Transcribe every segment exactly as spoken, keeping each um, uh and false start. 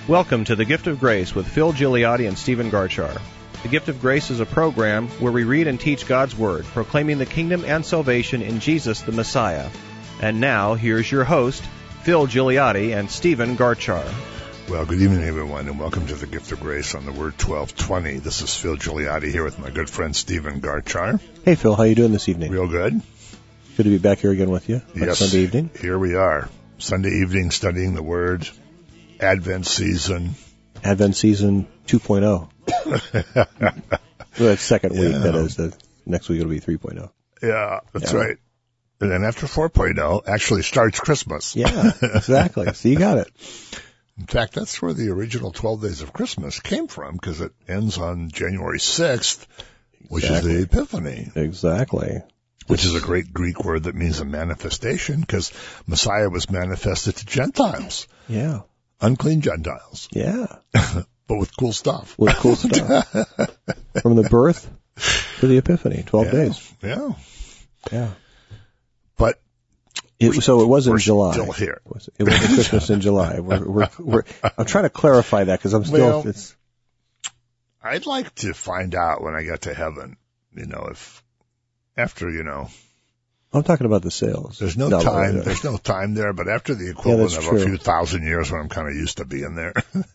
Welcome to The Gift of Grace with Phil Gigliotti and Stephen Garchar. The Gift of Grace is a program where we read and teach God's Word, proclaiming the kingdom and salvation in Jesus the Messiah. And now, here's your host, Phil Gigliotti and Stephen Garchar. Well, good evening, everyone, and welcome to The Gift of Grace on the Word twelve twenty. This is Phil Gigliotti here with my good friend Stephen Garchar. Hey, Phil, how you doing this evening? Real good. Good to be back here again with you on Yes, Sunday evening. Here we are. Sunday evening, studying the Word. Advent season. Advent season two point oh. Well, that's second week, Yeah. that is. The next week it'll be three point oh. Yeah, that's Yeah. right. And then after four point oh actually starts Christmas. Yeah, exactly. So you got it. In fact, that's where the original twelve Days of Christmas came from, because it ends on January sixth, which Exactly. is the Epiphany. Exactly. Which is a great Greek word that means a manifestation, because Messiah was manifested to Gentiles, Yeah. unclean Gentiles, Yeah. but with cool stuff. With cool stuff. From the birth to the Epiphany, twelve Yeah, days. Yeah. Yeah. But It, so it was in we're July. still here. It was, it was Christmas in July. We're, we're, we're, I'm trying to clarify that because I'm still, Well, it's, I'd like to find out when I get to heaven, you know, if after, you know, I'm talking about the sales. there's no, No, time, no. there's no time there, but after the equivalent that's of true. a few thousand years when I'm kind of used to being there.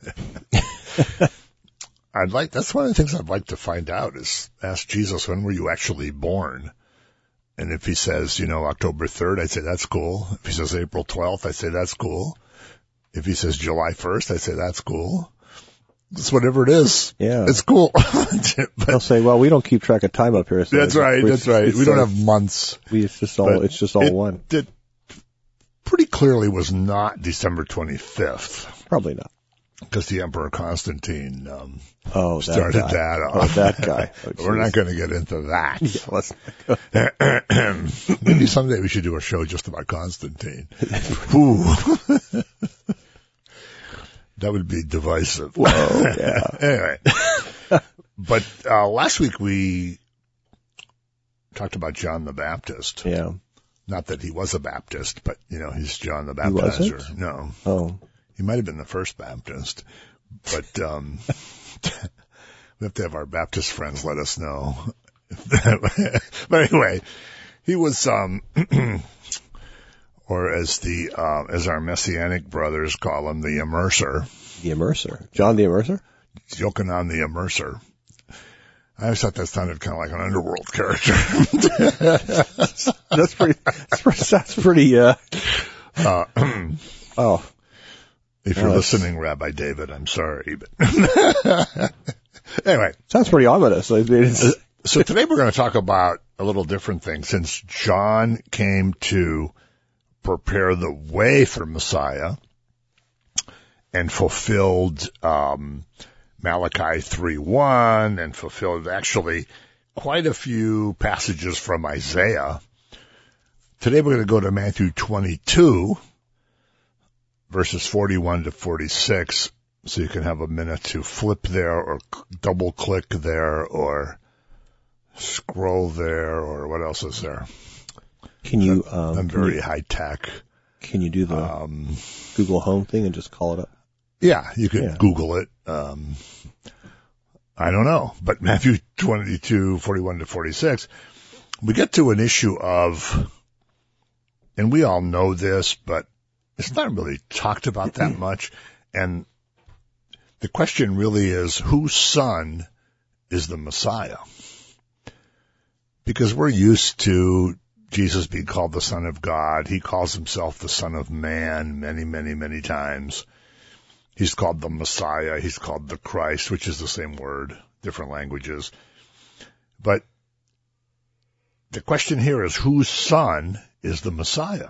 I'd like, that's one of the things I'd like to find out is ask Jesus, when were you actually born? And if he says, you know, October third, I'd say that's cool. If he says April twelfth, I'd say that's cool. If he says July first, I'd say that's cool. It's whatever it is. Yeah. It's cool. They'll But say, well, we don't keep track of time up here. So that's it's- right. it's- That's right. it's We don't like- have months. We, it's just all, but it's just all it, one. It pretty clearly was not December twenty-fifth, Probably not. because the Emperor Constantine um, Oh, that started guy. that Oh, off. that guy. Oh, We're not geez. going to get into that. Yeah, let's, Maybe someday we should do a show just about Constantine. Ooh. That would be divisive. Whoa, yeah. Anyway. But uh, last week we talked about John the Baptist. yeah. Not that he was a Baptist, but, you know, he's John the He wasn't? Baptizer. No. Oh, He might have been the first Baptist. But um, we have to have our Baptist friends let us know. But anyway, he was, um, or as the uh, as our Messianic brothers call him, the Immerser. the Immerser. John the Immerser? Yochanan the Immerser. I always thought that sounded kind of like an underworld character. That's pretty, that's pretty, that's pretty, uh, uh, oh, if you're Oh, that's- listening, Rabbi David, I'm sorry. But anyway, sounds pretty ominous. I mean, it's, so today we're going to talk about a little different thing. Since John came to prepare the way for Messiah and fulfilled um, Malachi three one and fulfilled actually quite a few passages from Isaiah, today we're going to go to Matthew twenty-two, verses forty-one to forty-six, so you can have a minute to flip there or double click there or scroll there, or what else is there? can you, um, I'm can very you, high tech. can you do the Um, Google Home thing and just call it up? yeah, you could Yeah. Google it. Um, I don't know, but Matthew twenty-two, forty-one to forty-six, we get to an issue of, and we all know this, but it's not really talked about that much. And the question really is, whose son is the Messiah? Because we're used to Jesus being called the Son of God. He calls himself the Son of Man many, many, many times. He's called the Messiah. He's called the Christ, which is the same word, different languages. But the question here is, whose son is the Messiah?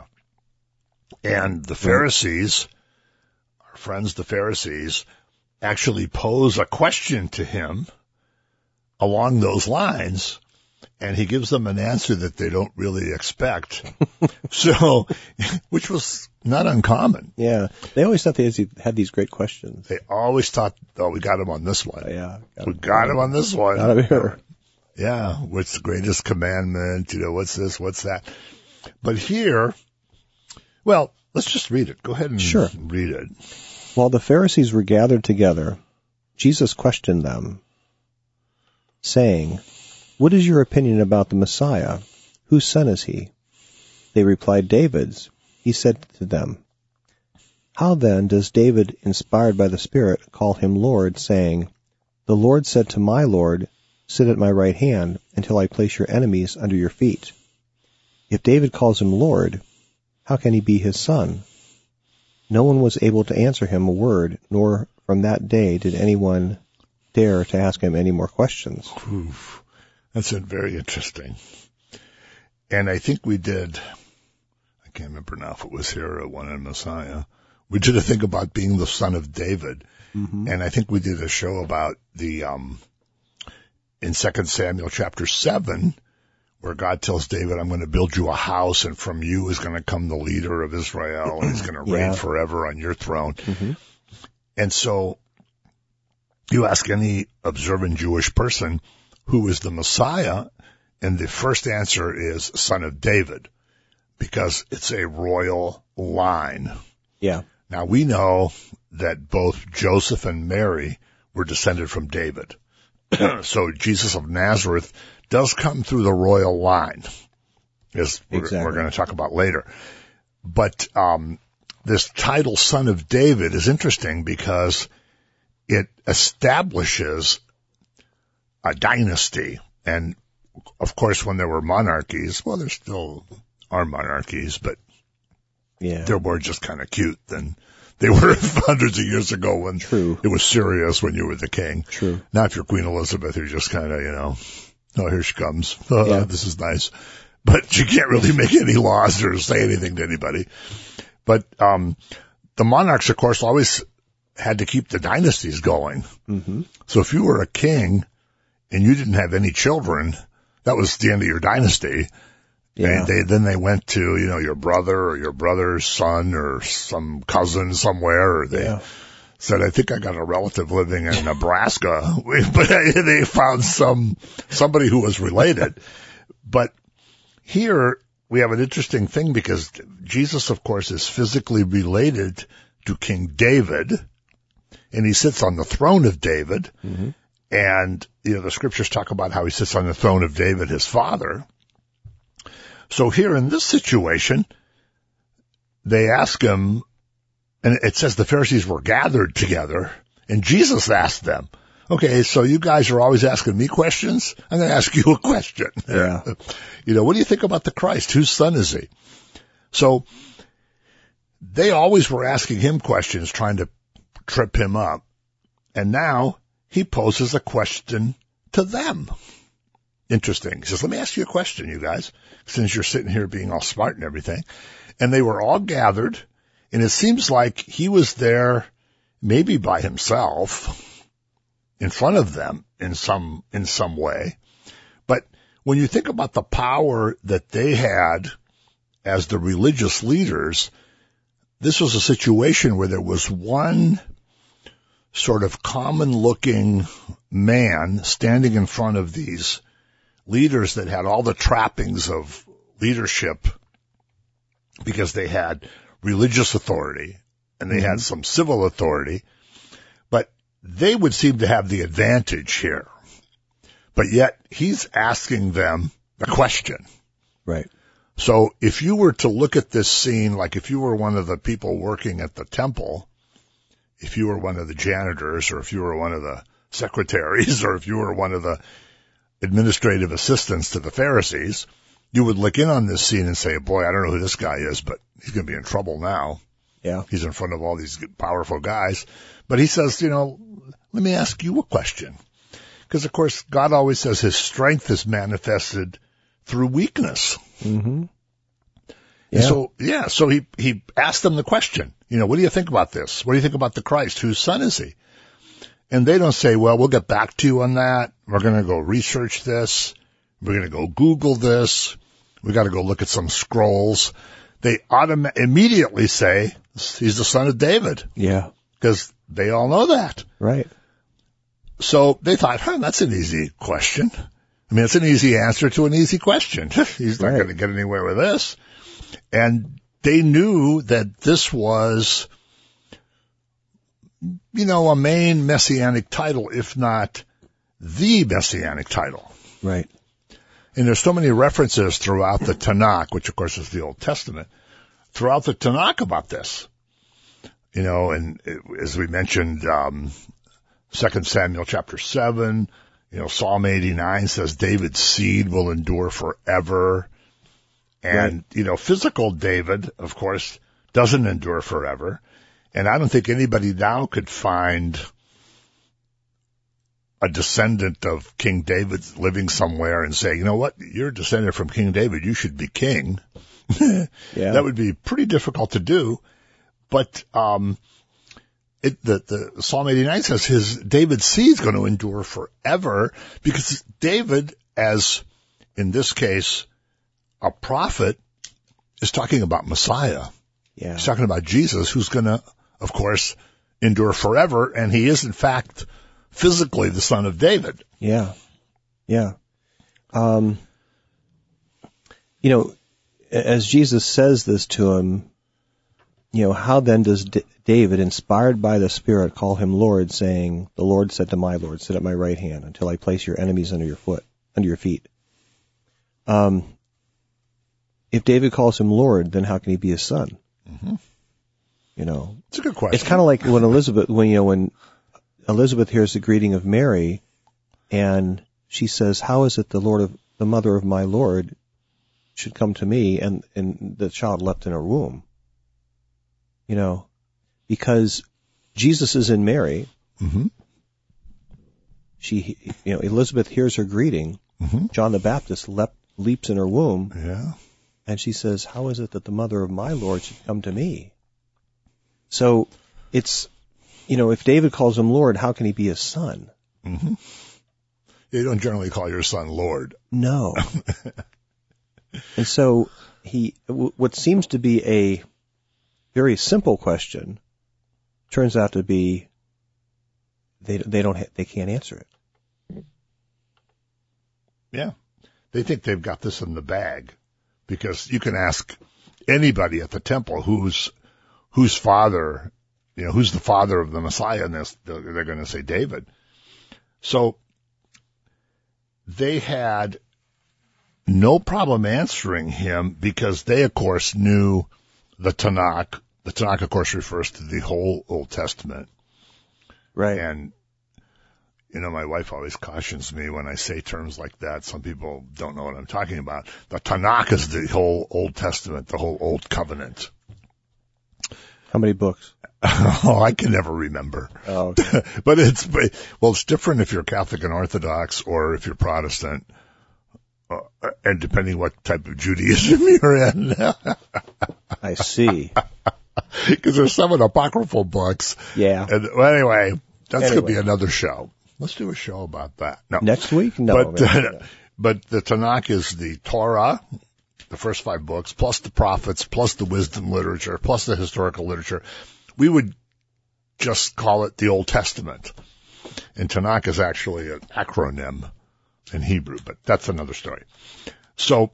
And the Pharisees, our friends the Pharisees, actually pose a question to him along those lines, and he gives them an answer that they don't really expect. So, which was not uncommon. Yeah. They always thought they had these great questions. They always thought, oh, we got him on this one. Yeah. We got him on this one. Got him here. Yeah. What's the greatest commandment? You know, what's this? What's that? But here, well, let's just read it. Go ahead and Sure. read it. While the Pharisees were gathered together, Jesus questioned them, saying, "What is your opinion about the Messiah? Whose son is he?" They replied, "David's." He said to them, "How then does David, inspired by the Spirit, call him Lord, saying, 'The Lord said to my Lord, sit at my right hand until I place your enemies under your feet'? If David calls him Lord, how can he be his son?" No one was able to answer him a word, nor from that day did anyone dare to ask him any more questions. Oof. That's very interesting. And I think we did, I can't remember now if it was here or one in Messiah, we did a thing about being the son of David. Mm-hmm. And I think we did a show about the, um, in Second Samuel chapter seven, where God tells David, "I'm going to build you a house, and from you is going to come the leader of Israel, and he's going to reign yeah. forever on your throne." Mm-hmm. And so you ask any observant Jewish person, who is the Messiah? And the first answer is son of David, because it's a royal line. Yeah. Now we know that both Joseph and Mary were descended from David. So Jesus of Nazareth does come through the royal line, as we're, exactly. we're going to talk about later. But um, this title, Son of David, is interesting because it establishes a dynasty. And, of course, when there were monarchies, well, there still are monarchies, but yeah. they're more just kind of cute than they were hundreds of years ago when True. It was serious when you were the king. True. Not if you're Queen Elizabeth, you're just kind of, you know, oh, here she comes. Oh, yeah. This is nice. But she can't really make any laws or say anything to anybody. But um the monarchs, of course, always had to keep the dynasties going. Mm-hmm. So if you were a king and you didn't have any children, that was the end of your dynasty. Yeah. And they, then they went to, you know, your brother or your brother's son or some cousin somewhere, or they yeah. said, "I think I got a relative living in Nebraska," but they found some, somebody who was related. But here we have an interesting thing because Jesus, of course, is physically related to King David, and he sits on the throne of David. Mm-hmm. And, you know, the scriptures talk about how he sits on the throne of David, his father. So here in this situation, they ask him, and it says the Pharisees were gathered together, and Jesus asked them, "Okay, so you guys are always asking me questions? I'm going to ask you a question. Yeah. You know, what do you think about the Christ? Whose son is he?" So they always were asking him questions, trying to trip him up. And now he poses a question to them. Interesting. He says, "Let me ask you a question, you guys, since you're sitting here being all smart and everything." And they were all gathered, and it seems like he was there maybe by himself in front of them in some, in some way. But when you think about the power that they had as the religious leaders, this was a situation where there was one sort of common-looking man standing in front of these leaders that had all the trappings of leadership because they had religious authority and they mm-hmm. had some civil authority, but they would seem to have the advantage here. But yet he's asking them a question. Right. So if you were to look at this scene, like if you were one of the people working at the temple, if you were one of the janitors, or if you were one of the secretaries, or if you were one of the administrative assistants to the Pharisees, you would look in on this scene and say, "Boy, I don't know who this guy is, but he's going to be in trouble now." Yeah. He's in front of all these powerful guys. But he says, you know, "Let me ask you a question." Because, of course, God always says his strength is manifested through weakness. Mm-hmm. Yeah. And so, yeah, so he, he asked them the question, you know, "What do you think about this? What do you think about the Christ? Whose son is he?" And they don't say, "Well, we'll get back to you on that. We're going to go research this. We're going to go Google this. We got to go look at some scrolls." They automatically immediately say, "He's the son of David." Yeah. Because they all know that. Right. So they thought, huh, that's an easy question. I mean, it's an easy answer to an easy question. He's not right. going to get anywhere with this. And they knew that this was you know, a main messianic title, if not the messianic title. Right. And there's so many references throughout the Tanakh, which of course is the Old Testament, throughout the Tanakh about this. You know, and as we mentioned, um, Second Samuel chapter seven, you know, Psalm eighty-nine says David's seed will endure forever. And, right. you know, physical David, of course, doesn't endure forever. And I don't think anybody now could find a descendant of King David living somewhere and say, you know what, you're a descendant from King David, you should be king. yeah. That would be pretty difficult to do. But um, it, the, the Psalm eighty-nine says his David's seed is going to endure forever, because David, as in this case, a prophet, is talking about Messiah. Yeah. He's talking about Jesus, who's going to, of course, endure forever, and he is, in fact, physically the son of David. Yeah. Yeah. Um, you know, as Jesus says this to him, you know, how then does D- David, inspired by the Spirit, call him Lord, saying, the Lord said to my Lord, sit at my right hand until I place your enemies under your foot, under your feet. Um, if David calls him Lord, then how can he be his son? Mm-hmm. You know, it's a good question. It's kind of like when Elizabeth, when, you know, when Elizabeth hears the greeting of Mary and she says, how is it the Lord of, the mother of my Lord should come to me, and, and the child leapt in her womb? You know, because Jesus is in Mary. Mm-hmm. She, you know, Elizabeth hears her greeting. Mm-hmm. John the Baptist leapt, leaps in her womb. Yeah. And she says, how is it that the mother of my Lord should come to me? So it's, you know, if David calls him Lord, how can he be his son? Mm-hmm. You don't generally call your son Lord. No. And so he, w- what seems to be a very simple question turns out to be they they don't ha- they can't answer it. Yeah, they think they've got this in the bag, because you can ask anybody at the temple who's whose father, you know, who's the father of the Messiah, and they're, they're going to say David. So they had no problem answering him, because they, of course, knew the Tanakh. The Tanakh, of course, refers to the whole Old Testament. Right. And, you know, my wife always cautions me when I say terms like that. Some people don't know what I'm talking about. The Tanakh is the whole Old Testament, the whole Old Covenant. How many books? Oh, I can never remember. Oh, okay. But it's, well, it's different if you're Catholic and Orthodox or if you're Protestant. Uh, and depending what type of Judaism you're in. I see. Because there's some of the apocryphal books. Yeah. And, well, anyway, that's anyway. going to be another show. Let's do a show about that. No. Next week? No. But, uh, but the Tanakh is the Torah, the first five books, plus the prophets, plus the wisdom literature, plus the historical literature. We would just call it the Old Testament. And Tanakh is actually an acronym in Hebrew, but that's another story. So,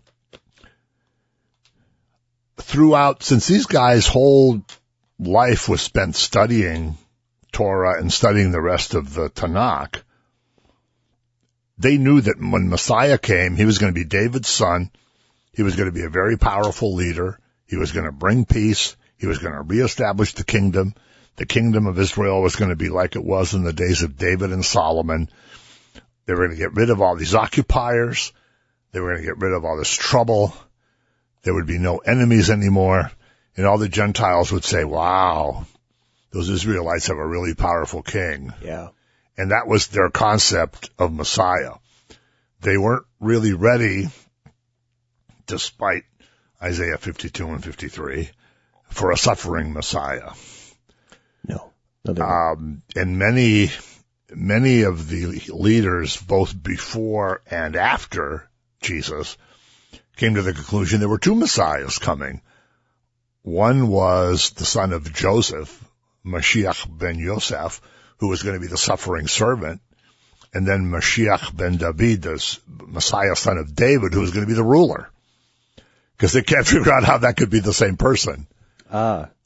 throughout, since these guys' whole life was spent studying Torah and studying the rest of the Tanakh, they knew that when Messiah came, he was going to be David's son. He was going to be a very powerful leader. He was going to bring peace. He was going to reestablish the kingdom. The kingdom of Israel was going to be like it was in the days of David and Solomon. They were going to get rid of all these occupiers. They were going to get rid of all this trouble. There would be no enemies anymore. And all the Gentiles would say, wow, those Israelites have a really powerful king. Yeah. And that was their concept of Messiah. They weren't really ready, despite Isaiah fifty-two and fifty-three, for a suffering Messiah. No. no um, and many, many of the leaders, both before and after Jesus, came to the conclusion there were two Messiahs coming. One was the son of Joseph, Mashiach ben Yosef, who was going to be the suffering servant, and then Mashiach ben David, the Messiah son of David, who was going to be the ruler. Because they can't figure out how that could be the same person. Ah.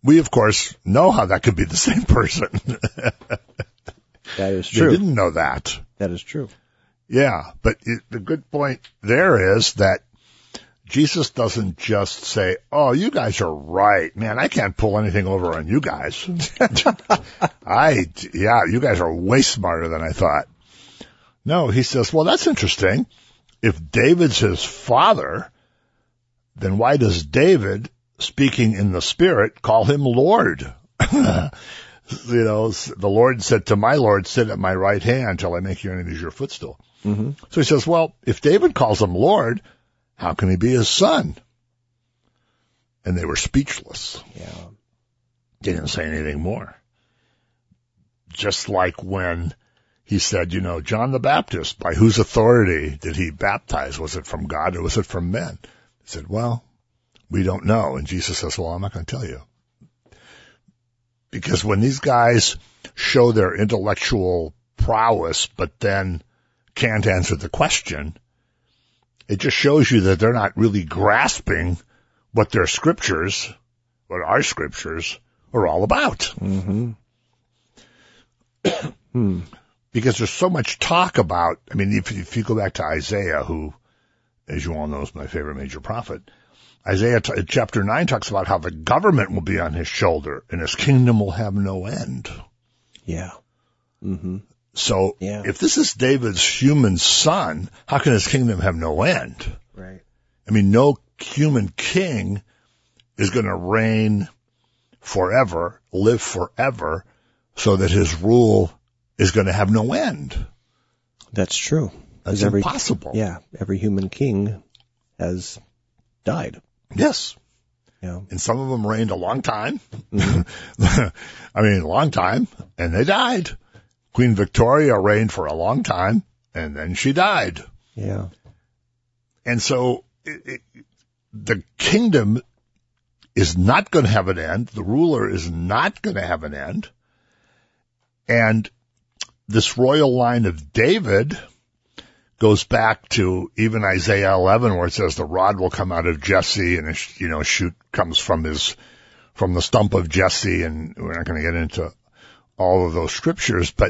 we, of course, know how that could be the same person. That is true. They didn't know that. That is true. Yeah, but it, the good point there is that Jesus doesn't just say, oh, you guys are right. Man, I can't pull anything over on you guys. I, yeah, you guys are way smarter than I thought. No, he says, well, that's interesting. If David's his father, then why does David, speaking in the Spirit, call him Lord? You know, the Lord said to my Lord, sit at my right hand till I make your enemies your footstool. Mm-hmm. So he says, well, if David calls him Lord, how can he be his son? And they were speechless. Yeah. They didn't say anything more. Just like when he said, you know, John the Baptist, by whose authority did he baptize? Was it from God or was it from men? He said, well, we don't know. And Jesus says, well, I'm not going to tell you. Because when these guys show their intellectual prowess, but then can't answer the question, it just shows you that they're not really grasping what their scriptures, what our scriptures, are all about. Mm-hmm. hmm. Because there's so much talk about, I mean, if, if you go back to Isaiah, who, as you all know, is my favorite major prophet, Isaiah t- chapter nine talks about how the government will be on his shoulder and his kingdom will have no end. Yeah. Mm-hmm. So yeah. if this is David's human son, how can his kingdom have no end? Right. I mean, no human king is going to reign forever, live forever, so that his rule is going to have no end. That's true. That's every, impossible. Yeah. Every human king has died. Yes. Yeah. And some of them reigned a long time. Mm-hmm. I mean, a long time, and they died. Queen Victoria reigned for a long time, and then she died. Yeah. And so it, it, the kingdom is not going to have an end. The ruler is not going to have an end. And this royal line of David goes back to even Isaiah eleven, where it says the rod will come out of Jesse, and a, you know, shoot comes from his, from the stump of Jesse, and we're not going to get into all of those scriptures, but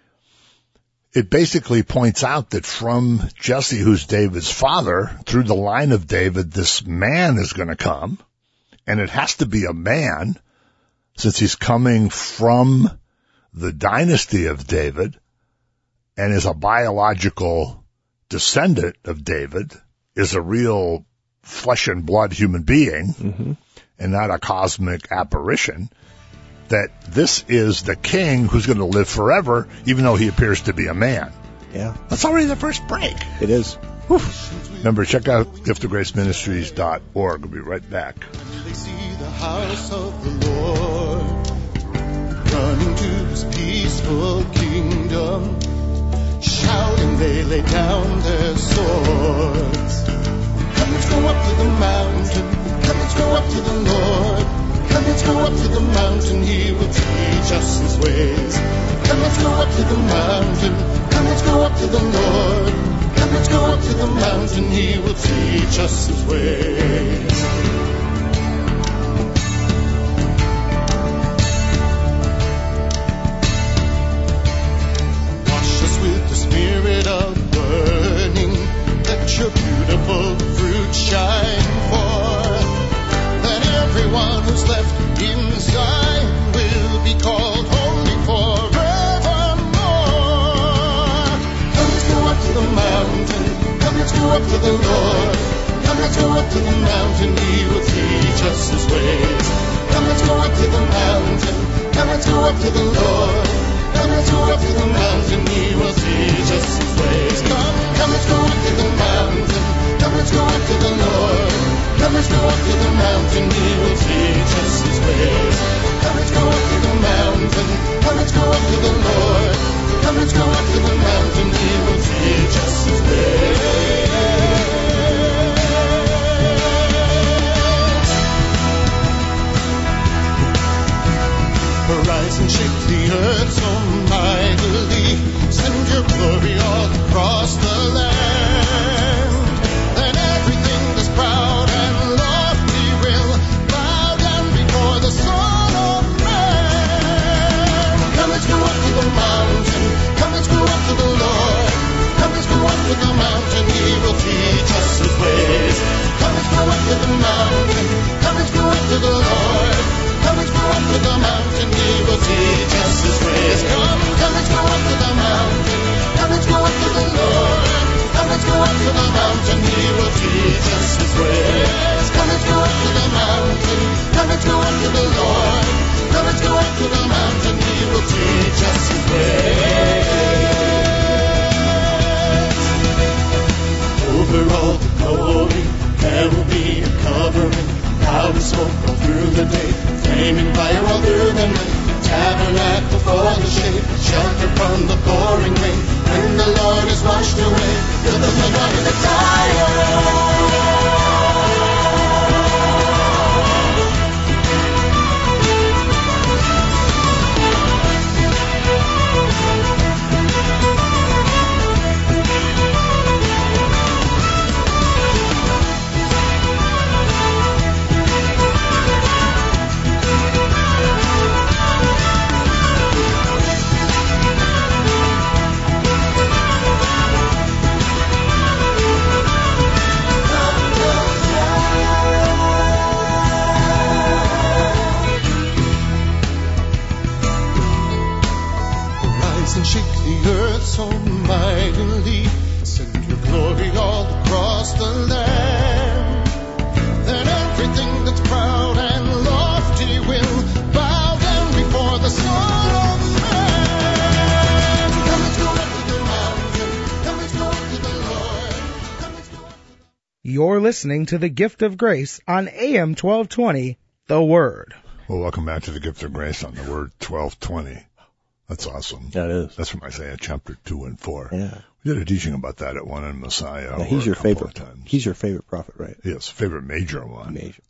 it basically points out that from Jesse, who's David's father, through the line of David, this man is going to come, and it has to be a man, since he's coming from the dynasty of David, and is a biological descendant of David, is a real flesh and blood human being, mm-hmm. and not a cosmic apparition, that this is the king who's going to live forever, even though he appears to be a man. Yeah. That's already the first break. It is. Whew. Remember, check out gift of grace ministries dot org. We'll be right back. When they see the house of the Lord, run to his peaceful kingdom, shouting they lay down their swords. Come, let's go up to the mountain. Come, let's go up to the Lord. Come, let's go up to the mountain. He will teach us his ways. Come, let's go up to the mountain. Come, let's go up to the Lord. Come, let's go up to the mountain. He will teach us his ways. Spirit of burning, let your beautiful fruit shine forth. Then everyone who's left in Zion will be called holy forevermore. Come, let's go up to the mountain. Come, let's go up to the Lord. Come, let's go up to the mountain. He will teach us his ways. Come, let's go up to the mountain. Come, let's go up to the Lord. Come, let's go up to the mountain, he will teach us his ways. Come, come, let's go up to the mountain. Come, let's go up to the Lord. Come, let's go up to the mountain, he will teach us his ways. Come, let's go up to the mountain. Come, let's go up to the Lord. Come, let's go up to the mountain, he will teach us his ways. Rise and shake the earth so mightily. Send your glory all across the land. Then everything that's proud and lofty will bow down before the Son mountain, he will teach us his ways. Come, let's go up to the mountain. Come, let's go up to the Lord. Come, let's go up to the mountain, he will teach us his ways. Over all the glory, there will be a covering. Cloud and smoke all through the day, flaming fire all through the night. Tabernacle for the shade, shelter from the pouring rain. When the Lord is washed away, fill the blood right in the tire. And shake the earth so mightily, send your glory all across the land. Then everything that's proud and lofty will bow down before the Son of Man. Come, let's go up to the mountain. Come, let's go up to the Lord. Come, let's go up to the... You're listening to The Gift of Grace on A M twelve twenty, The Word. Well, welcome back to The Gift of Grace on The Word twelve twenty. That's awesome. That is. That's from Isaiah chapter two and four. Yeah. We did a teaching about that at One in Messiah. Yeah, he's your favorite. Times. He's your favorite prophet, right? Yes, favorite major one. Major.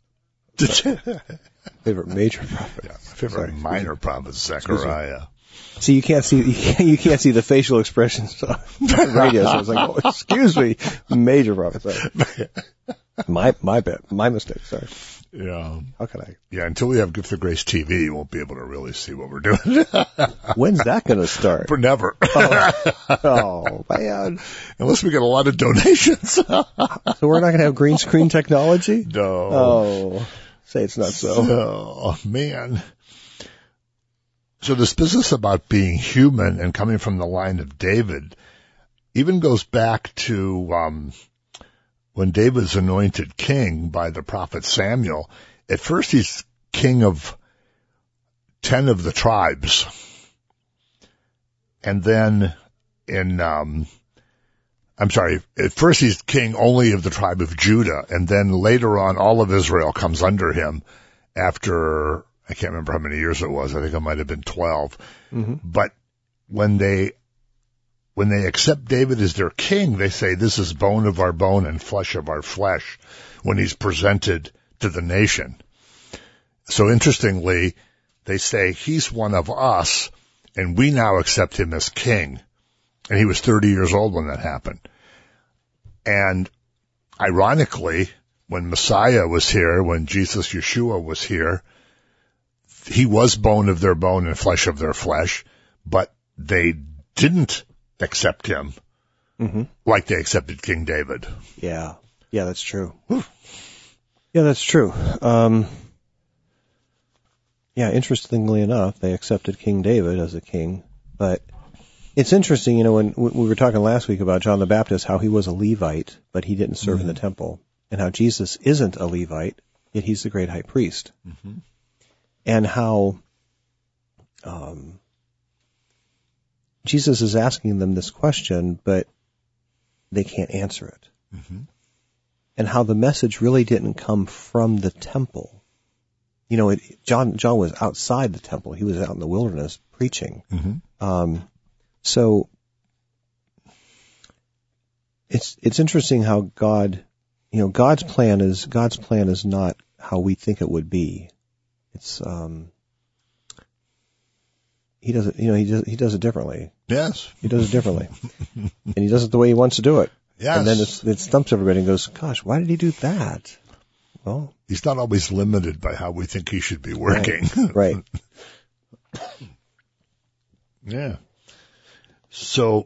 Favorite major prophet. Yeah, favorite Sorry. minor prophet, Zechariah. See, you can't see you can't, you can't see the facial expressions on the radio. So I was like, oh, excuse me, major prophet. Sorry. My my bad, my mistake. Sorry. Yeah. How can I? Yeah, until we have Gift of Grace T V, you won't be able to really see what we're doing. When's that going to start? For never. Oh, oh man. Unless we get a lot of donations. So we're not going to have green screen technology? No. Oh, say it's not so. Oh, man. So this business about being human and coming from the line of David even goes back to um when David's anointed king by the prophet Samuel. At first he's king of ten of the tribes. And then in, um, I'm sorry, at first he's king only of the tribe of Judah. And then later on, all of Israel comes under him after, I can't remember how many years it was. I think it might have been twelve. Mm-hmm. But when they When they accept David as their king, they say, this is bone of our bone and flesh of our flesh when he's presented to the nation. So interestingly, they say he's one of us and we now accept him as king. And he was thirty years old when that happened. And ironically, when Messiah was here, when Jesus Yeshua was here, he was bone of their bone and flesh of their flesh, but they didn't accept him mm-hmm. like they accepted King David. Yeah. Yeah, that's true. Yeah, that's true. Um, yeah, interestingly enough, they accepted King David as a king, but it's interesting, you know, when we were talking last week about John the Baptist, how he was a Levite, but he didn't serve mm-hmm. in the temple, and how Jesus isn't a Levite, yet he's the great high priest. Mm-hmm. And how, um, Jesus is asking them this question, but they can't answer it. Mm-hmm. And how the message really didn't come from the temple. You know, it, John John was outside the temple. He was out in the wilderness preaching. Mm-hmm. Um, so it's it's interesting how God, you know, God's plan is God's plan is not how we think it would be. It's um. He does it, you know, he does, he does it differently. Yes. He does it differently. And he does it the way he wants to do it. Yes. And then it's, it stumps everybody and goes, gosh, why did he do that? Well, he's not always limited by how we think he should be working. Right. Right. Yeah. So,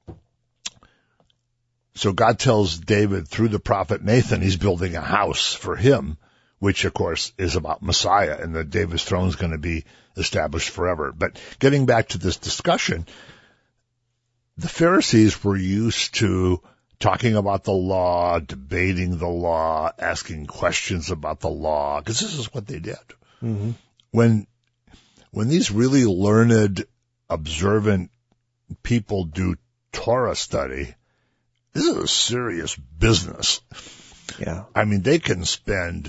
so God tells David through the prophet Nathan he's building a house for him, which of course is about Messiah, and that David's throne is going to be established forever. But getting back to this discussion, the Pharisees were used to talking about the law, debating the law, asking questions about the law, because this is what they did. Mm-hmm. When, when these really learned, observant people do Torah study, this is a serious business. Yeah. I mean, they can spend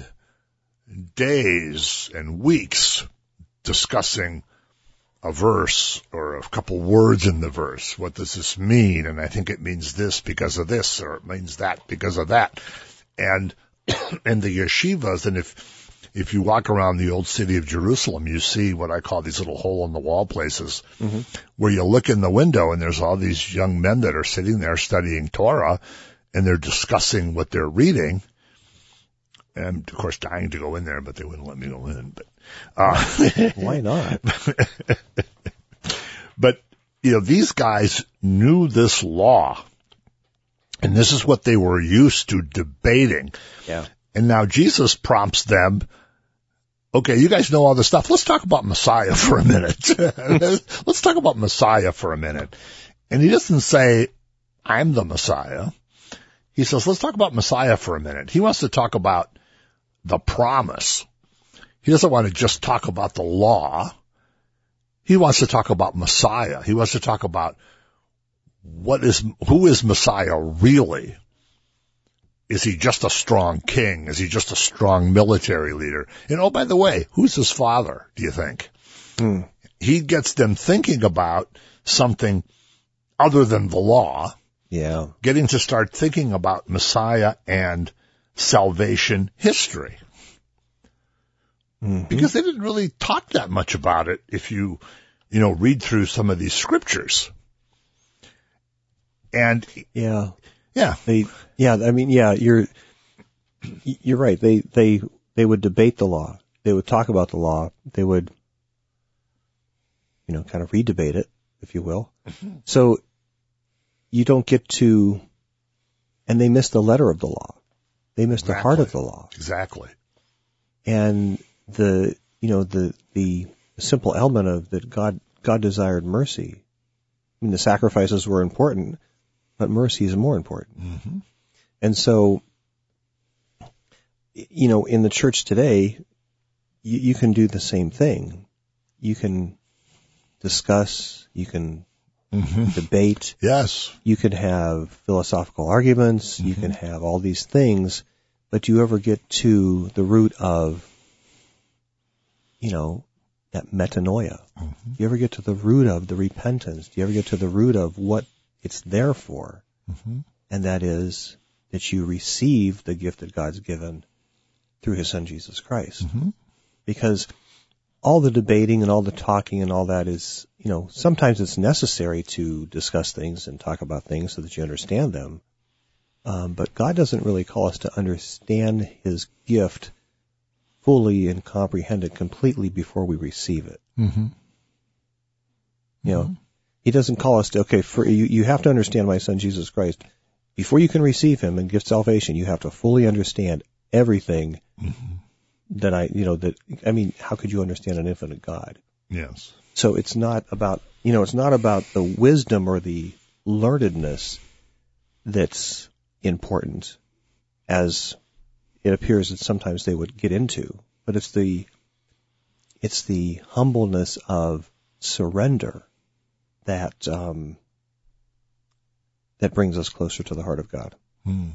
days and weeks discussing a verse or a couple words in the verse. What does this mean? And I think it means this because of this, or it means that because of that. And, and the yeshivas, and if, if you walk around the old city of Jerusalem, you see what I call these little hole in the wall places, mm-hmm. where you look in the window and there's all these young men that are sitting there studying Torah, and they're discussing what they're reading. And of course, dying to go in there, but they wouldn't let me go in. But uh, why not? But you know, these guys knew this law, and this is what they were used to debating. Yeah. And now Jesus prompts them. Okay, you guys know all this stuff. Let's talk about Messiah for a minute. Let's talk about Messiah for a minute. And he doesn't say, "I'm the Messiah." He says, let's talk about Messiah for a minute. He wants to talk about the promise. He doesn't want to just talk about the law. He wants to talk about Messiah. He wants to talk about what is, who is Messiah really? Is he just a strong king? Is he just a strong military leader? And oh, by the way, who's his father, do you think? Hmm. He gets them thinking about something other than the law. Yeah. Getting to start thinking about Messiah and salvation history. Mm-hmm. Because they didn't really talk that much about it if you, you know, read through some of these scriptures. And yeah. Yeah. They yeah, I mean, yeah, you're you're right. They they they would debate the law. They would talk about the law. They would, you know, kind of re-debate it, if you will. Mm-hmm. So you don't get to, and they miss the letter of the law. They miss exactly. the heart of the law. Exactly. And the, you know, the, the simple element of that God, God desired mercy. I mean, the sacrifices were important, but mercy is more important. Mm-hmm. And so, you know, in the church today, you, you can do the same thing. You can discuss, you can Mm-hmm. debate. Yes. You can have philosophical arguments. Mm-hmm. You can have all these things, but do you ever get to the root of, you know, that metanoia? Mm-hmm. Do you ever get to the root of the repentance? Do you ever get to the root of what it's there for? Mm-hmm. And that is that you receive the gift that God's given through his son, Jesus Christ. Mm-hmm. Because all the debating and all the talking and all that is, you know, sometimes it's necessary to discuss things and talk about things so that you understand them. Um, but God doesn't really call us to understand his gift fully and comprehend it completely before we receive it. Mm-hmm. You know, he doesn't call us to, okay, for you, you have to understand my son Jesus Christ. Before you can receive him and get salvation, you have to fully understand everything. Mm-hmm. That I, you know, that, I mean, how could you understand an infinite God? Yes. So it's not about, you know, it's not about the wisdom or the learnedness that's important, as it appears that sometimes they would get into, but it's the, it's the humbleness of surrender that, um, that brings us closer to the heart of God. Hmm.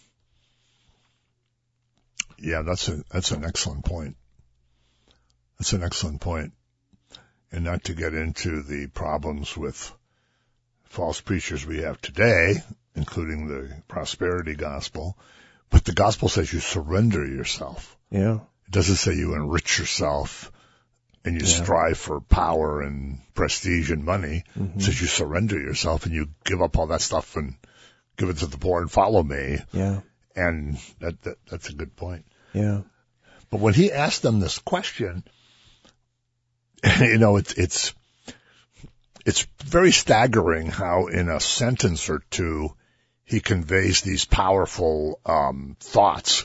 Yeah, that's a, that's an excellent point. That's an excellent point. And not to get into the problems with false preachers we have today, including the prosperity gospel, but the gospel says you surrender yourself. Yeah. It doesn't say you enrich yourself and you yeah. strive for power and prestige and money. Mm-hmm. It says you surrender yourself and you give up all that stuff and give it to the poor and follow me. Yeah. And that, that that's a good point. Yeah. But when he asked them this question, you know, it's it's it's very staggering how in a sentence or two he conveys these powerful um thoughts.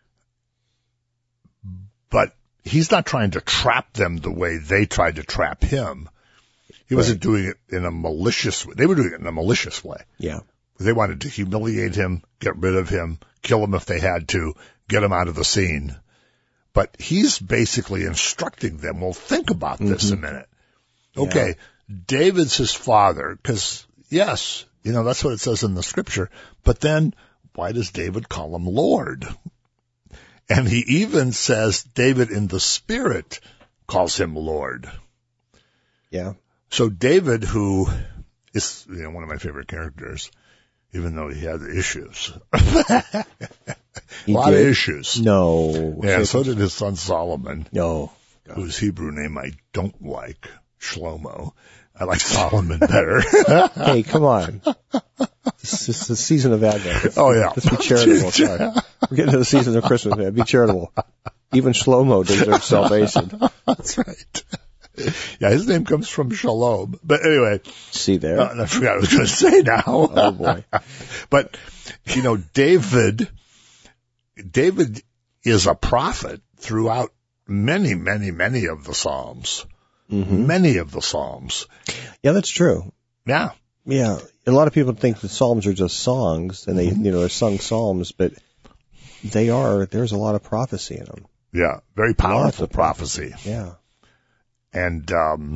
But he's not trying to trap them the way they tried to trap him. He right. wasn't doing it in a malicious way. They were doing it in a malicious way. Yeah. They wanted to humiliate him, get rid of him, kill him if they had to, get him out of the scene. But he's basically instructing them, well, think about this mm-hmm. a minute. Okay, yeah. David's his father, because, yes, you know, that's what it says in the scripture. But then, why does David call him Lord? And he even says David in the spirit calls him Lord. Yeah. So David, who is, you know, one of my favorite characters, even though he had issues. A lot did? of issues. No. Yeah, so did his son Solomon. No. God. Whose Hebrew name I don't like, Shlomo. I like Solomon better. Hey, come on. It's just the season of Advent. Let's, oh, yeah. Let's be charitable. Sorry. We're getting to the season of Christmas, man. Be charitable. Even Shlomo deserves salvation. That's right. Yeah, his name comes from Shalom. But anyway. See there? Uh, I forgot what I was going to say now. Oh, boy. But, you know, David, David is a prophet throughout many, many, many of the Psalms. Mm-hmm. Many of the Psalms. Yeah, that's true. Yeah. Yeah. A lot of people think the Psalms are just songs, and they, mm-hmm. you know, they're sung Psalms, but they are, there's a lot of prophecy in them. Yeah. Very powerful prophecy. prophecy. Yeah. And, um,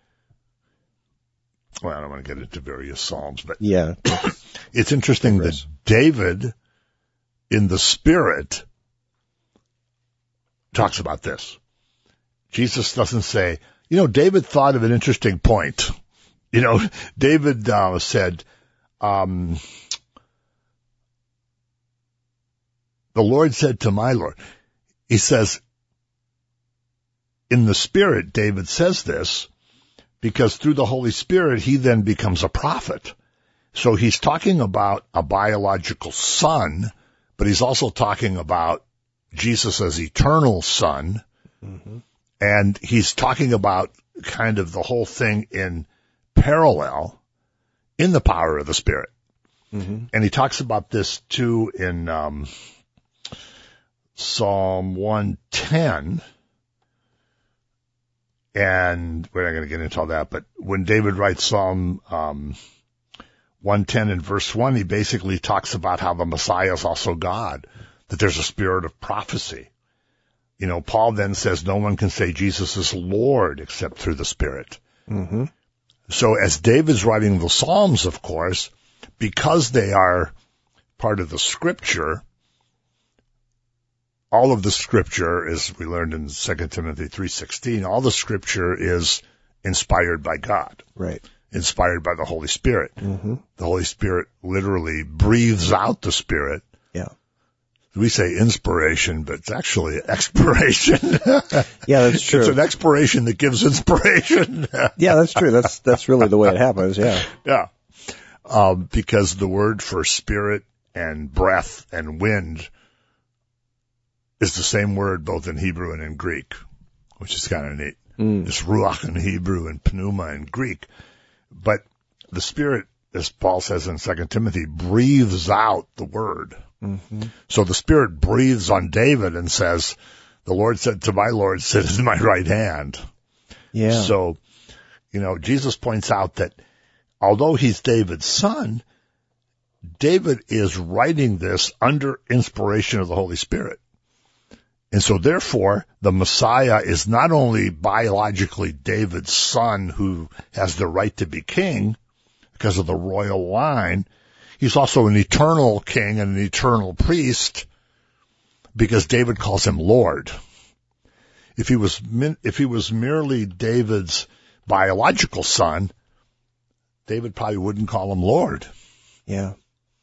well, I don't want to get into various Psalms, but yeah, it's interesting that David in the Spirit talks about this. Jesus doesn't say, you know, David thought of an interesting point. You know, David uh, said, um, the Lord said to my Lord, he says, in the Spirit, David says this because through the Holy Spirit, he then becomes a prophet. So he's talking about a biological son, but he's also talking about Jesus as eternal son. Mm-hmm. And he's talking about kind of the whole thing in parallel in the power of the Spirit. Mm-hmm. And he talks about this too in um, Psalm one ten. And we're not going to get into all that, but when David writes Psalm um, one ten in verse one, he basically talks about how the Messiah is also God, that there's a spirit of prophecy. You know, Paul then says no one can say Jesus is Lord except through the Spirit. Mm-hmm. So as David's writing the Psalms, of course, because they are part of the Scripture, all of the Scripture, as we learned in Second Timothy three sixteen, all the Scripture is inspired by God. Right. Inspired by the Holy Spirit. Mm-hmm. The Holy Spirit literally breathes out the Spirit. Yeah. We say inspiration, but it's actually expiration. Yeah, that's true. It's an expiration that gives inspiration. Yeah, that's true. That's that's really the way it happens, yeah. Yeah. Um, because the word for spirit and breath and wind is the same word both in Hebrew and in Greek, which is kind of neat. Mm. It's ruach in Hebrew and pneuma in Greek. But the Spirit, as Paul says in Second Timothy, breathes out the word. Mm-hmm. So the Spirit breathes on David and says, the Lord said to my Lord, sit in my right hand. Yeah. So, you know, Jesus points out that although he's David's son, David is writing this under inspiration of the Holy Spirit. And so therefore, the Messiah is not only biologically David's son who has the right to be king because of the royal line, he's also an eternal king and an eternal priest because David calls him Lord. If he was, if he was merely David's biological son, David probably wouldn't call him Lord. Yeah.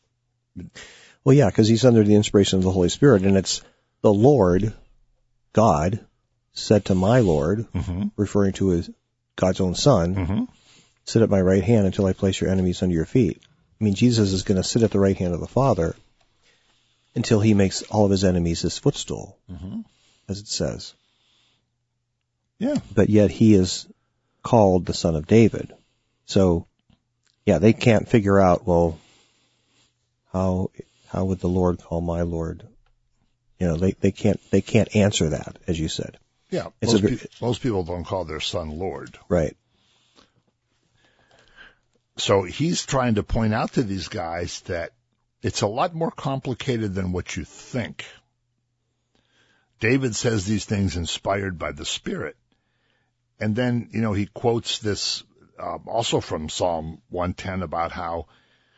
Well, yeah, because he's under the inspiration of the Holy Spirit, and it's the Lord, God, said to my Lord, mm-hmm. referring to his God's own son, mm-hmm. sit at my right hand until I place your enemies under your feet. I mean, Jesus is going to sit at the right hand of the Father until he makes all of his enemies his footstool, mm-hmm. as it says. Yeah. But yet he is called the Son of David. So, yeah, they can't figure out, well, how how would the Lord call my Lord? You know, they, they can't they can't answer that, as you said. Yeah, it's most, a, pe- most people don't call their son Lord. Right. so he's trying to point out to these guys that it's a lot more complicated than what you think. David says these things inspired by the Spirit. And then, you know, he quotes this uh, also from Psalm one ten about how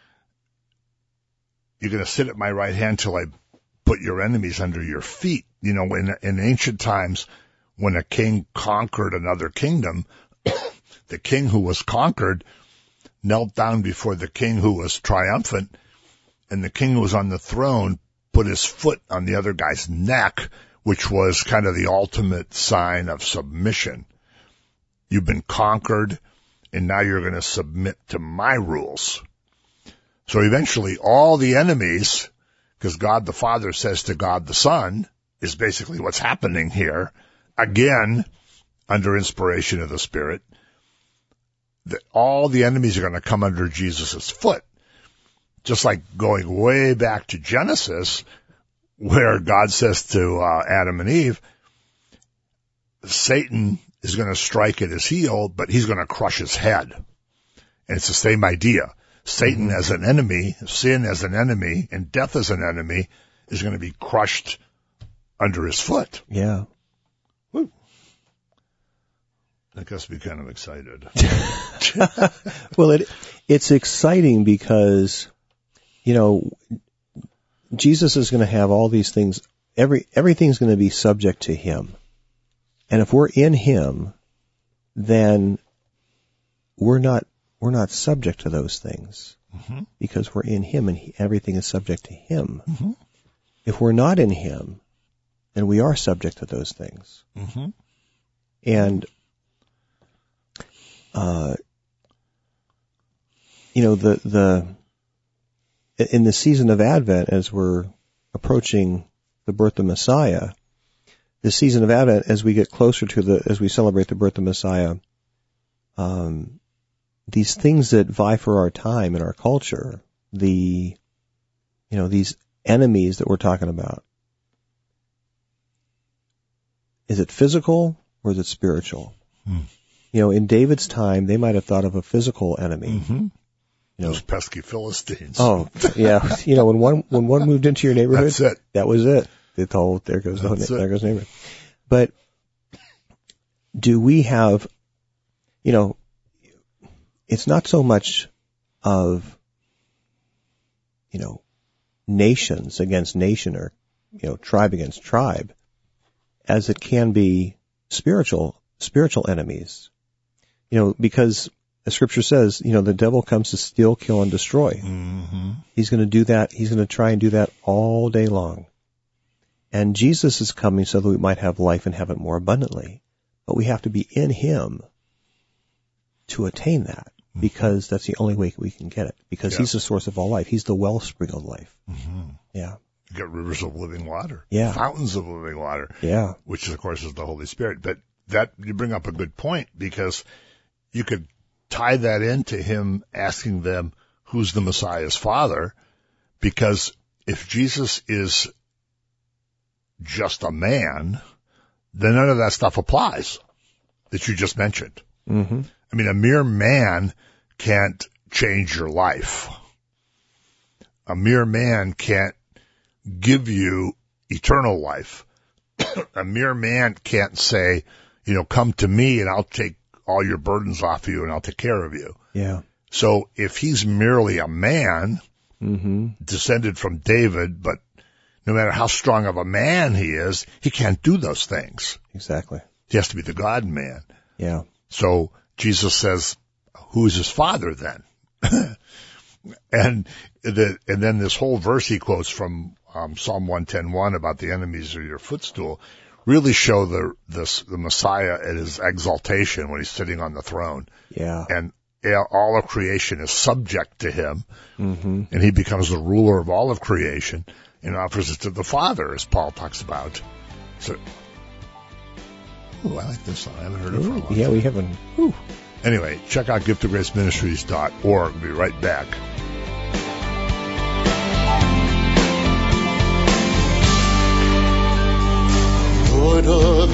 you're going to sit at my right hand till I put your enemies under your feet. You know, in, in ancient times, when a king conquered another kingdom, the king who was conquered knelt down before the king who was triumphant, and the king who was on the throne put his foot on the other guy's neck, which was kind of the ultimate sign of submission. You've been conquered, and now you're going to submit to my rules. So eventually all the enemies, because God the Father says to God the Son, is basically what's happening here, again, under inspiration of the Spirit, that all the enemies are going to come under Jesus' foot. Just like going way back to Genesis, where God says to uh, Adam and Eve, Satan is going to strike at his heel, but he's going to crush his head. And it's the same idea. Satan mm-hmm. as an enemy, sin as an enemy, and death as an enemy is going to be crushed under his foot. Yeah. Woo. That gets me kind of excited. Well, it it's exciting because, you know, Jesus is going to have all these things, every everything's going to be subject to him. And if we're in him, then we're not we're not subject to those things mm-hmm. because we're in him and he, everything is subject to him. Mm-hmm. If we're not in him, then we are subject to those things. Mm-hmm. And, uh, you know, the the in the season of Advent, as we're approaching the birth of Messiah, the season of Advent, as we get closer to the, as we celebrate the birth of Messiah, um, these things that vie for our time in our culture, the, you know, these enemies that we're talking about, is it physical or is it spiritual? Hmm. You know, in David's time, they might have thought of a physical enemy. Mm-hmm. You know, those pesky Philistines. Oh, yeah. You know, when one when one moved into your neighborhood, that's it. That was it. It's all, there goes the, there goes neighborhood. But do we have, you know, it's not so much of, you know, nations against nation or, you know, tribe against tribe, as it can be spiritual, spiritual enemies. You know, because the scripture says, you know, the devil comes to steal, kill, and destroy. Mm-hmm. He's going to do that. He's going to try and do that all day long. And Jesus is coming so that we might have life and have it more abundantly. But we have to be in him to attain that, because that's the only way we can get it. Because yeah. he's the source of all life. He's the wellspring of life. Mm-hmm. Yeah. You got rivers of living water. Yeah. Fountains of living water. Yeah. Which, of course, is the Holy Spirit. But that, you bring up a good point, because you could tie that into him asking them, who's the Messiah's father? Because if Jesus is just a man, then none of that stuff applies that you just mentioned. Mm-hmm. I mean, a mere man can't change your life. A mere man can't give you eternal life. A mere man can't say, you know, come to me and I'll take all your burdens off you and I'll take care of you. Yeah. So if he's merely a man, mm-hmm. descended from David, but no matter how strong of a man he is, he can't do those things. Exactly. He has to be the God-man. Yeah. So Jesus says, who is his father then? and the, and then this whole verse he quotes from um, Psalm one ten one about the enemies are your footstool really show the, the, the Messiah at his exaltation when he's sitting on the throne. Yeah. And all of creation is subject to him. Mm-hmm. And he becomes the ruler of all of creation and offers it to the Father, as Paul talks about. So, ooh, I like this song. I haven't heard it for a long time. Yeah, we haven't. Ooh. Anyway, check out gift of grace ministries dot org. We'll be right back. Lord of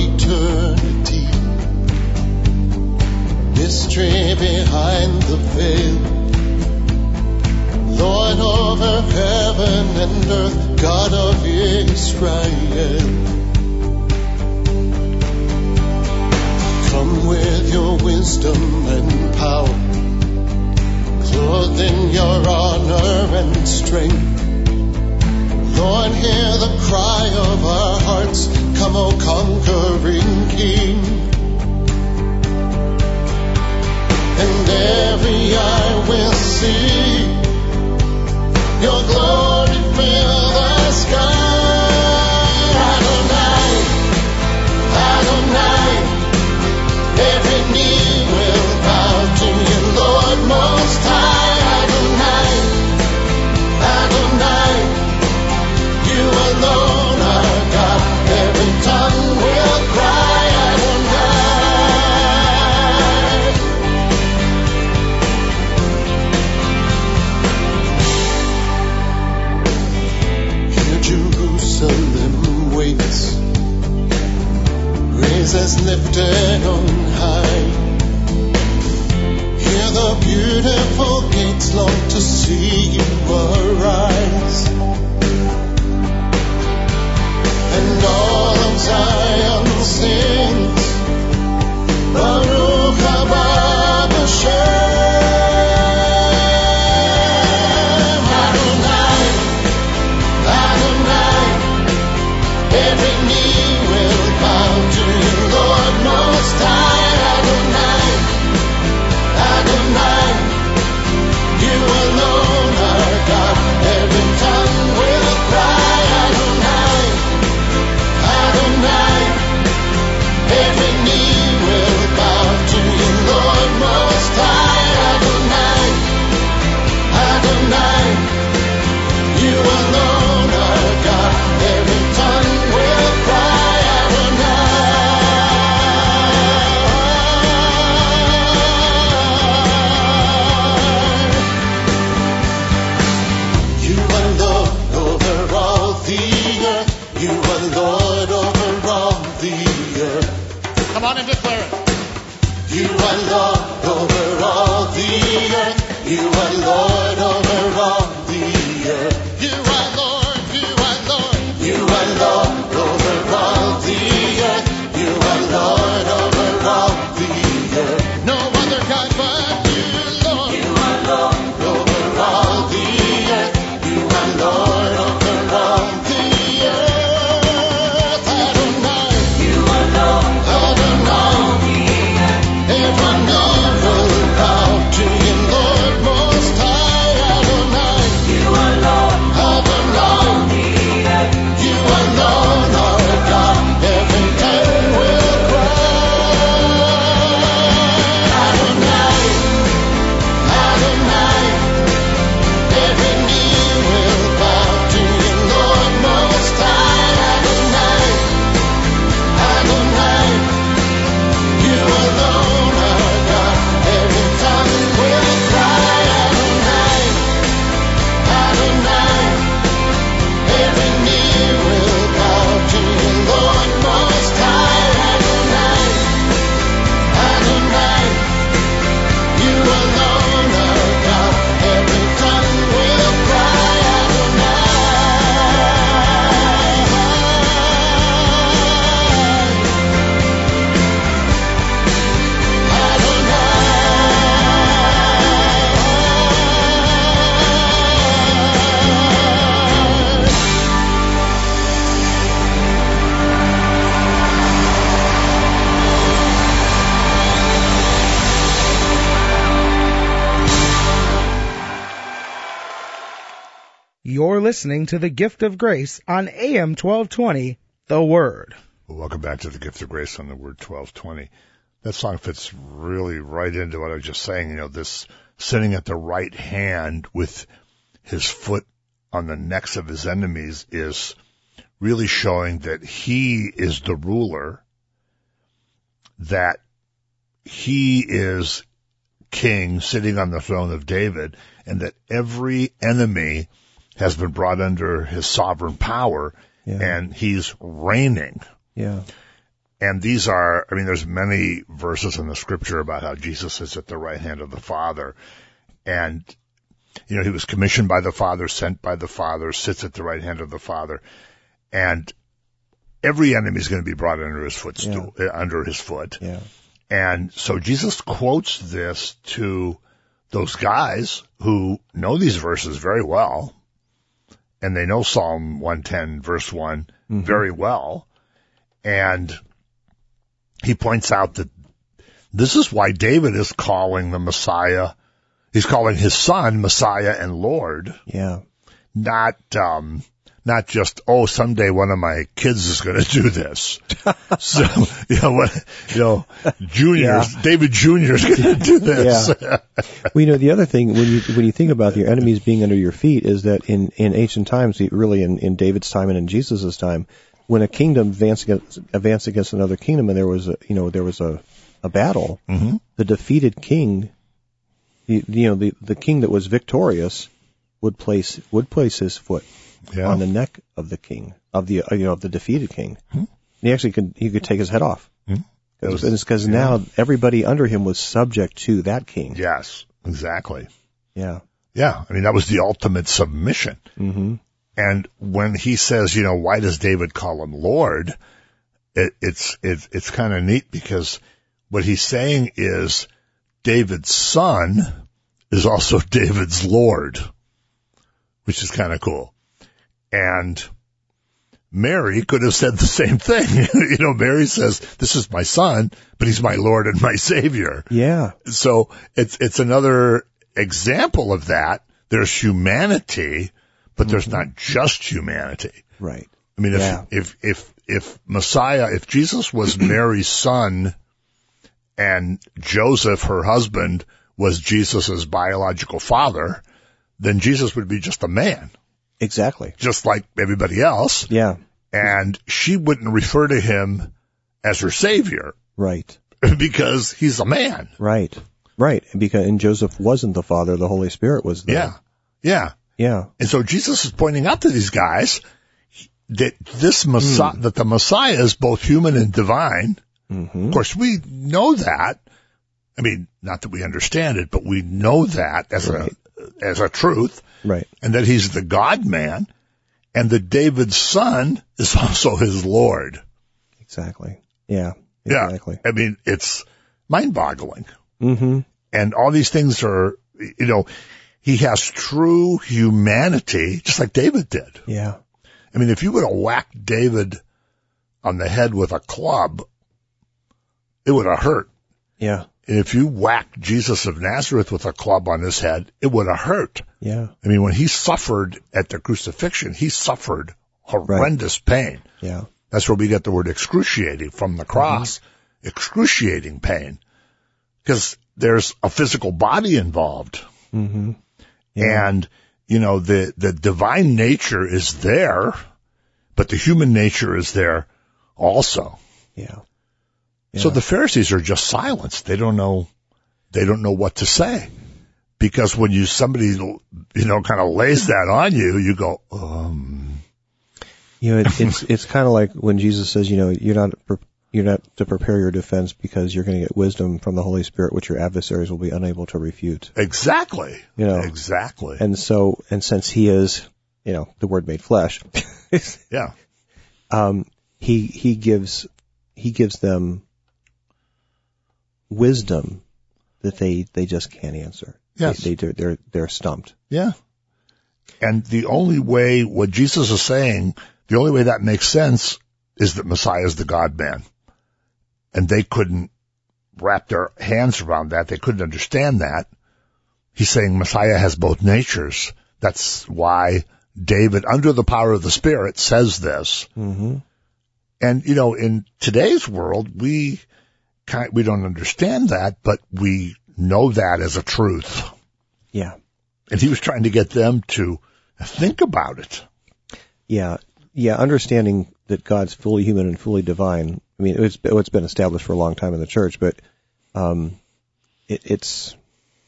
eternity, mystery behind the veil, Lord over heaven and earth, God of Israel. Come with your wisdom and power, clothed in your honor and strength. Lord, hear the cry of our hearts. Come, O conquering King. And every eye will see your glory fill the sky. Adonai, Adonai, every knee will bow to you, Lord Most High. Adonai, Adonai, you alone are God. Every tongue will cry, Adonai. Here Jerusalem waits, praises lifted on high. Here the beautiful gates long to see you arise. And all of Zion sings, Baruch haba b'Shem. Adonai, Adonai, every knee will bow to you, Lord Most High. Adonai, Adonai, you alone are God. Every tongue will cry, Adonai, Adonai, every knee will bow to you, Lord Most High. Adonai, Adonai, you alone are God. Every tongue will cry, Adonai. You are Lord over all the earth. You are Lord over all the earth. Come on and declare it. You are Lord over all the earth. You are Lord over all the earth. You are Lord, you are Lord. You are Lord over all the earth. You are Lord over all the earth. No other God but you, Lord. You are Lord over all the earth. You are Lord over all the earth. Adonai, you are Lord Adonai. Every knee will bow to you, Lord Most High. Adonai, you are Lord Adonai. You alone are God. Every tongue will cry, Adonai, Adonai. Every knee will bow to you, Lord Most High. Adonai, Adonai, you alone are God. Every tongue will cry, Adonai, Adonai. Every knee will bow to you, Lord Most High. Adonai, Adonai, you alone are God. Every tongue will cry, Adonai. Adonai. You're listening to the Gift of Grace on A M twelve twenty, The Word. Well, welcome back to the Gift of Grace on the Word twelve twenty. That song fits really right into what I was just saying. You know, this sitting at the right hand with his foot on the necks of his enemies is really showing that he is the ruler, that he is king sitting on the throne of David, and that every enemy has been brought under his sovereign power, yeah. and he's reigning. Yeah. And these are, I mean, there's many verses in the scripture about how Jesus is at the right hand of the Father. And You know, he was commissioned by the Father, sent by the Father, sits at the right hand of the Father, and every enemy is going to be brought under his footstool, Yeah. uh, under his foot. Yeah. And so Jesus quotes this to those guys who know these verses very well, and they know Psalm one ten verse one Mm-hmm. very well. And he points out that this is why David is calling the Messiah, he's calling his son Messiah and Lord, Yeah. not, um, not just, oh, someday one of my kids is going to do this. So, you know, what, you know, juniors, Yeah. David Junior is going to do this. Yeah. Well, you know, the other thing, when you, when you think about your enemies being under your feet, is that in, in ancient times, really in, in David's time and in Jesus' time, when a kingdom advanced against, advanced against another kingdom and there was a, you know, there was a, a battle, Mm-hmm. the defeated king, the, you know, the, the king that was victorious would place, would place his foot Yeah. on the neck of the king, of the, uh, you know, of the defeated king. Hmm. He actually could, he could take his head off. Hmm. It was, it's because now everybody under him was subject to that king. Yes, exactly. Yeah. Yeah, I mean, that was the ultimate submission. Mm-hmm. And when he says, you know, why does David call him Lord? It, it's, it, it's kind of neat because what he's saying is David's son is also David's Lord, which is kind of cool. And Mary could have said the same thing. You know, Mary says, this is my son, but he's my Lord and my Savior. Yeah. So it's, it's another example of that. There's humanity, but there's not just humanity. Right. I mean, if, Yeah. if, if, if Messiah, if Jesus was Mary's son and Joseph, her husband, was Jesus' biological father, then Jesus would be just a man, Exactly. just like everybody else. Yeah. And she wouldn't refer to him as her savior Right. because he's a man. Right. Right. Because, and Joseph wasn't the father, the Holy Spirit was the. Yeah. Yeah. Yeah. And so Jesus is pointing out to these guys that this Messiah, Mm. that the Messiah is both human and divine. Mm-hmm. Of course, we know that. I mean, not that we understand it, but we know that as Right. a, as a truth, Right. and that he's the God-man, and that David's son is also his Lord. Exactly. Yeah. Yeah. Exactly. I mean, it's mind-boggling. Mm-hmm. And all these things are, you know, he has true humanity, just like David did. Yeah. I mean, if you would have whacked David on the head with a club, it would have hurt. Yeah. And if you whacked Jesus of Nazareth with a club on his head, it would have hurt. Yeah. I mean, when he suffered at the crucifixion, he suffered horrendous pain. Yeah. That's where we get the word excruciating from the cross. Mm-hmm. Excruciating pain. Because there's a physical body involved. Mm-hmm. Yeah. And, you know, the, the divine nature is there, but the human nature is there also. Yeah. So Yeah. the Pharisees are just silenced. They don't know, they don't know what to say. Because when you, somebody, you know, kind of lays that on you, you go, um. You know, it, it's it's kind of like when Jesus says, you know, you're not pre- you're not to prepare your defense because you're going to get wisdom from the Holy Spirit, which your adversaries will be unable to refute. Exactly. You know, exactly. And so, and since he is, you know, the Word made flesh, yeah. um, he he gives he gives them wisdom that they they just can't answer. Yes. They, they they're they're stumped. Yeah. And the only way, what Jesus is saying, the only way that makes sense is that Messiah is the God-man. And they couldn't wrap their hands around that. They couldn't understand that. He's saying Messiah has both natures. That's why David, under the power of the Spirit, says this. Mm-hmm. And, you know, in today's world, we kind, we don't understand that, but we know that as a truth. Yeah. And he was trying to get them to think about it. Yeah. Yeah. Understanding that God's fully human and fully divine. I mean, it's, it's been established for a long time in the church, but, um, it, it's,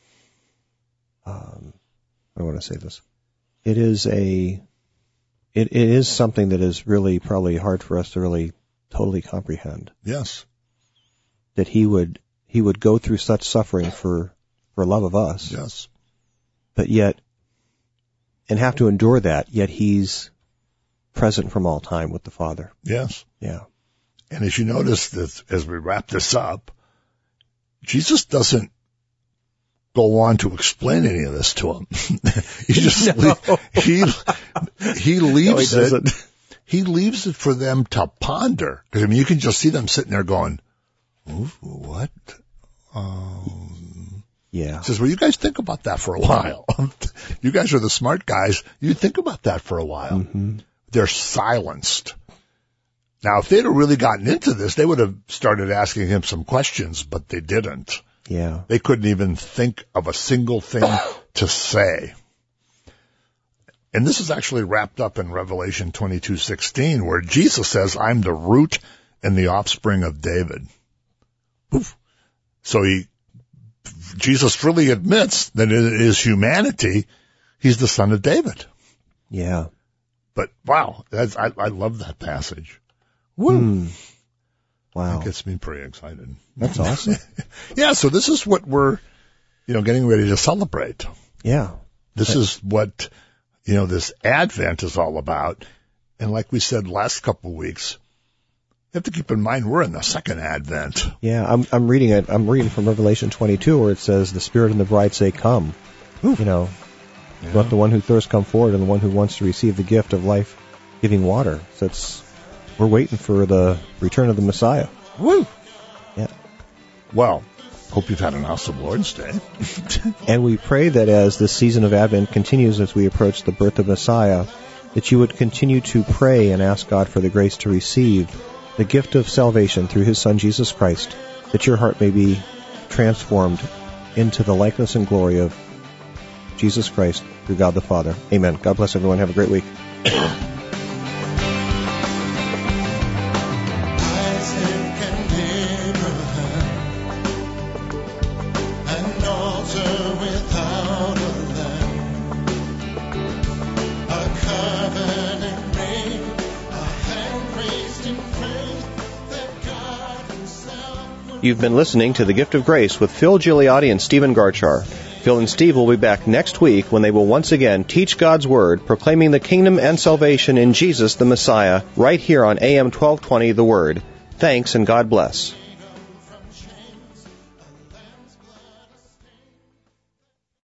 um, I want to say this. It is a, it, it is something that is really probably hard for us to really totally comprehend. Yes. That he would, he would go through such suffering for, for love of us. Yes. But yet and have to endure that, yet he's present from all time with the Father. Yes. Yeah. And as you notice, that as we wrap this up, Jesus doesn't go on to explain any of this to him. he just no. he he leaves no, he it. He leaves it for them to ponder. Because I mean, you can just see them sitting there going, "What?" Um, yeah. He says, "Well, you guys think about that for a while. You guys are the smart guys. You think about that for a while." Mm-hmm. They're silenced. Now, if they'd have really gotten into this, they would have started asking him some questions, but they didn't. Yeah. They couldn't even think of a single thing to say. And this is actually wrapped up in Revelation twenty-two sixteen, where Jesus says, "I'm the root and the offspring of David." Oof. So he, Jesus freely admits that in his humanity, he's the son of David. Yeah. But wow, that's, I, I love that passage. Woo. Mm. Wow. That gets me pretty excited. That's awesome. Yeah, so this is what we're, you know, getting ready to celebrate. Yeah. This is what, you know, this Advent is all about. And like we said last couple of weeks, you have to keep in mind we're in the second Advent. Yeah, I'm I'm reading it. I'm reading from Revelation twenty-two where it says, "The Spirit and the bride say, 'Come.'" Ooh. You know, yeah. Let the one who thirsts come forward, and the one who wants to receive the gift of life-giving water. So it's we're waiting for the return of the Messiah. Woo! Yeah. Well, hope you've had an awesome Lord's Day. And we pray that as this season of Advent continues, as we approach the birth of Messiah, that you would continue to pray and ask God for the grace to receive the gift of salvation through his Son, Jesus Christ, that your heart may be transformed into the likeness and glory of Jesus Christ through God the Father. Amen. God bless everyone. Have a great week. You've been listening to The Gift of Grace with Phil Gigliotti and Stephen Garchar. Phil and Steve will be back next week when they will once again teach God's Word, proclaiming the kingdom and salvation in Jesus the Messiah, right here on A M twelve twenty The Word. Thanks and God bless.